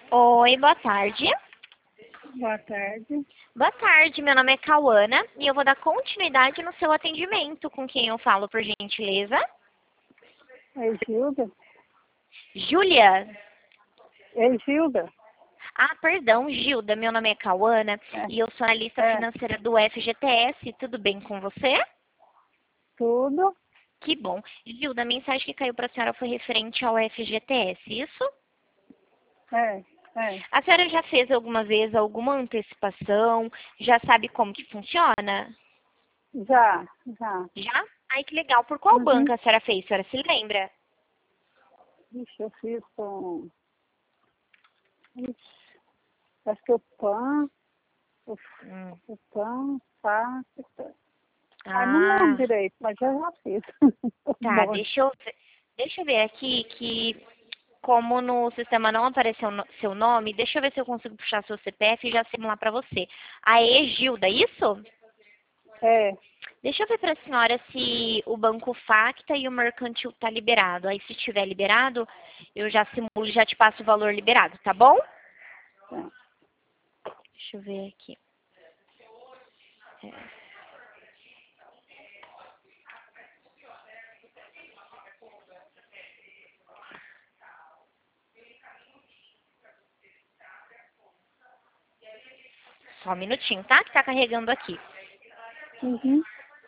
Oi, boa tarde. Boa tarde. Boa tarde, meu nome é Cauana e eu vou dar continuidade no seu atendimento. Com quem eu falo, por gentileza? É Gilda? Júlia. É Gilda? Ah, perdão, Gilda. Meu nome é Cauana e eu sou analista É, financeira do FGTS. Tudo bem com você? tudo. Que bom. Gilda, a mensagem que caiu para a senhora foi referente ao FGTS, isso? É, é. A senhora já fez alguma vez alguma antecipação? Já sabe como que funciona? Já, já. Já? Ai, que legal. Por qual Uhum. banco a senhora fez? A senhora se lembra? Ixi, eu fiz com... Ixi, acho que o PAN, o, Hum. o PAN, fácil. Ah, não lembro Ah, direito, mas eu já fiz. tá. Bom, Deixa eu ver aqui que, como no sistema não apareceu seu nome, deixa eu ver se eu consigo puxar seu CPF e já simular para você. Aê, Gilda, isso? é, Deixa eu ver para a senhora se o Banco Facta e o Mercantil tá liberado. Aí, se estiver liberado, eu já simulo e já te passo o valor liberado, tá bom? é. Deixa eu ver aqui. É, só um minutinho, tá? Que tá carregando aqui. Uhum.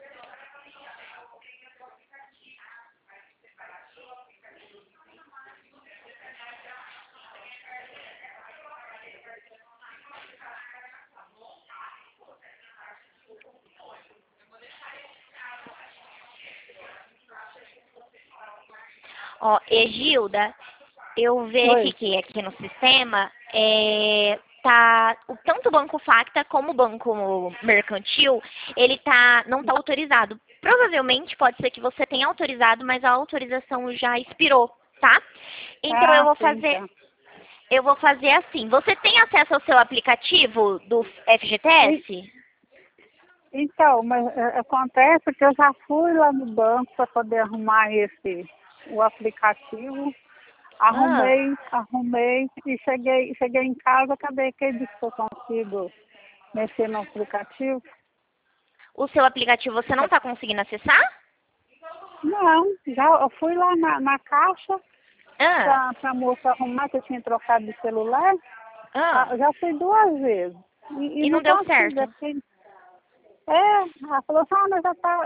Ó, Egilda, eu Oi. verifiquei aqui no sistema, tá, tanto o Banco Facta como o Banco Mercantil, não tá autorizado. Provavelmente pode ser que você tenha autorizado, mas a autorização já expirou, tá? Então Ah, sim, tá. eu vou fazer assim. Você tem acesso ao seu aplicativo do E- FGTS? Então, mas acontece que eu já fui lá no banco para poder arrumar o aplicativo. Ah, Arrumei e cheguei em casa, cadê que disse que eu consigo mexer no aplicativo? o seu aplicativo você não está conseguindo acessar? Não, já eu fui lá na caixa Ah, para a moça arrumar, que eu tinha trocado de celular. ah, Já fui 2 vezes e e não não deu consigo. certo. Ela falou assim, mas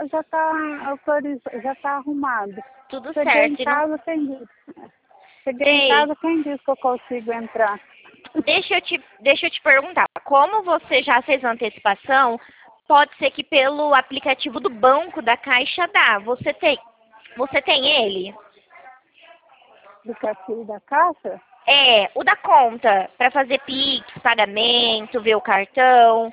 já tá arrumado. Tudo Cheguei em certo. E não... casa, cheguei em Ei, casa, quem disse que eu consigo entrar? deixa eu te perguntar. Como você já fez a antecipação, pode ser que pelo aplicativo do banco da Caixa dá. Você tem ele? Aplicativo da caixa? É, o da conta, para fazer Pix, pagamento, ver o cartão.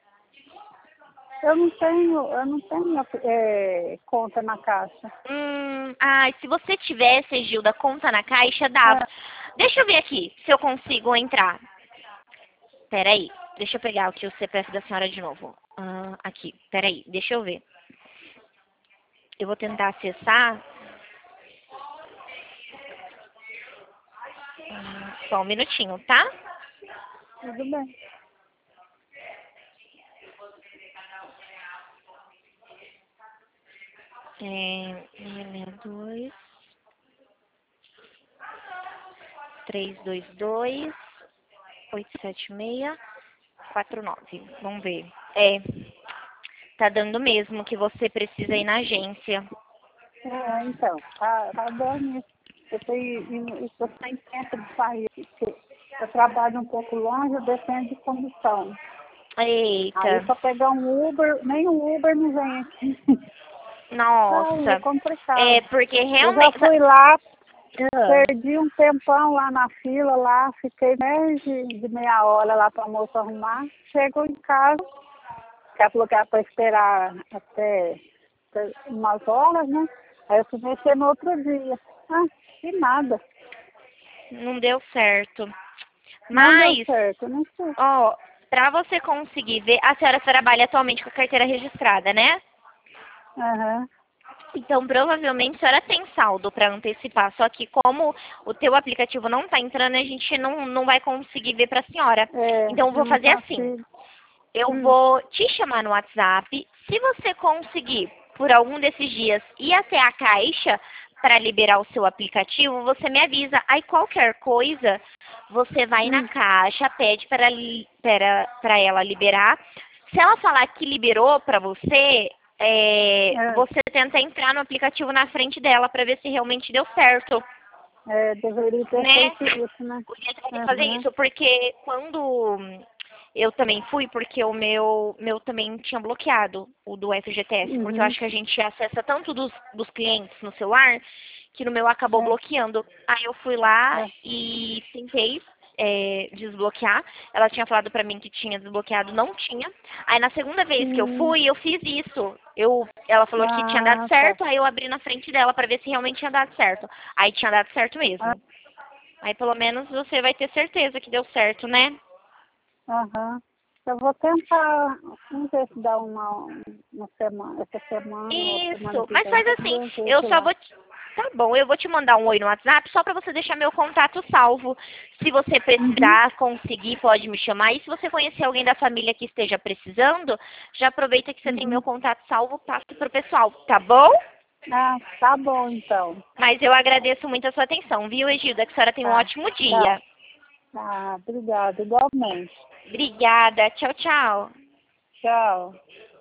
Eu não tenho conta na caixa. Se você tivesse, Gilda, conta na Caixa, dava. É, Deixa eu ver aqui se eu consigo entrar. Peraí, deixa eu pegar aqui o CPF da senhora de novo. Aqui, peraí, deixa eu ver. Eu vou tentar acessar. Só um minutinho, tá? tudo bem. É, 662, 322, 876, 49. Vamos ver. Tá dando mesmo que você precisa ir na agência. Então, tá bom isso. Eu tô sem tempo de sair, porque eu trabalho um pouco longe, eu dependo de condução. Aí Eita, para pegar um Uber, nem o Uber não vem aqui. Ai, é nossa. É complicado. porque Eu já realmente. fui lá, Ah, perdi um tempão lá na fila, lá, fiquei mais de meia hora lá para a moça arrumar. Chego em casa, que ela falou que era para esperar até umas horas, né? Aí eu fui mexer no outro dia. Ah, e nada. não deu certo. Não deu Mas, certo, não sei. ó, pra você conseguir ver, a senhora trabalha atualmente com a carteira registrada, né? Aham. Então, provavelmente, a senhora tem saldo para antecipar. Só que como o teu aplicativo não está entrando, a gente não vai conseguir ver para a senhora. É, Então, eu vou não fazer assim. consigo. Eu vou te chamar no WhatsApp. Se você conseguir, por algum desses dias, ir até a caixa para liberar o seu aplicativo, você me avisa. Aí, qualquer coisa, você vai na caixa, pede para ela liberar. Se ela falar que liberou para você, você tenta entrar no aplicativo na frente dela para ver se realmente deu certo, Deveria ter né? feito isso, né? Podia ter fazer isso, porque quando eu também fui, porque o meu também tinha bloqueado, o do FGTS, porque eu acho que a gente acessa tanto dos clientes no celular, que no meu acabou bloqueando. Aí eu fui lá e tentei desbloquear. Ela tinha falado pra mim que tinha desbloqueado, não tinha. Aí na segunda vez que eu fui, eu fiz isso. Ela falou que tinha dado certo, aí eu abri na frente dela pra ver se realmente tinha dado certo. Aí tinha dado certo mesmo. Aí pelo menos você vai ter certeza que deu certo, né? Aham. Eu vou tentar, vamos ver se dá uma semana, essa semana ou semana Isso, que mas vem. faz assim, Duas vezes eu só lá. vou tá bom, eu vou te mandar um oi no WhatsApp só pra você deixar meu contato salvo. Se você precisar, conseguir, pode me chamar. E se você conhecer alguém da família que esteja precisando, já aproveita que você tem meu contato salvo, passa pro pessoal, tá bom? Ah, tá bom então. Mas eu agradeço muito a sua atenção, viu, Egilda? Que a senhora tenha um Tá, ótimo tá. dia. Obrigada, igualmente. Obrigada, tchau, tchau. Tchau.